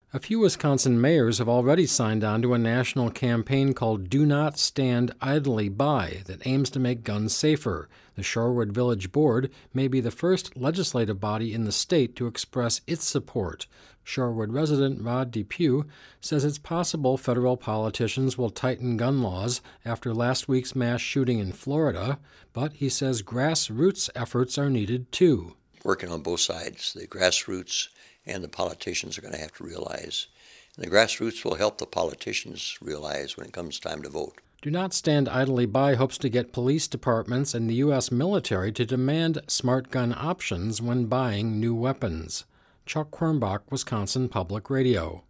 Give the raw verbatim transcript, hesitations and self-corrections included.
A few Wisconsin mayors have already signed on to a national campaign called Do Not Stand Idly By that aims to make guns safer. The Shorewood Village Board may be the first legislative body in the state to express its support. Shorewood resident Rod DePue says it's possible federal politicians will tighten gun laws after last week's mass shooting in Florida, but he says grassroots efforts are needed too. Working on both sides, the grassroots and the politicians are going to have to realize. And the grassroots will help the politicians realize when it comes time to vote. Do Not Stand Idly By hopes to get police departments and the U S military to demand smart gun options when buying new weapons. Chuck Quirmbach, Wisconsin Public Radio.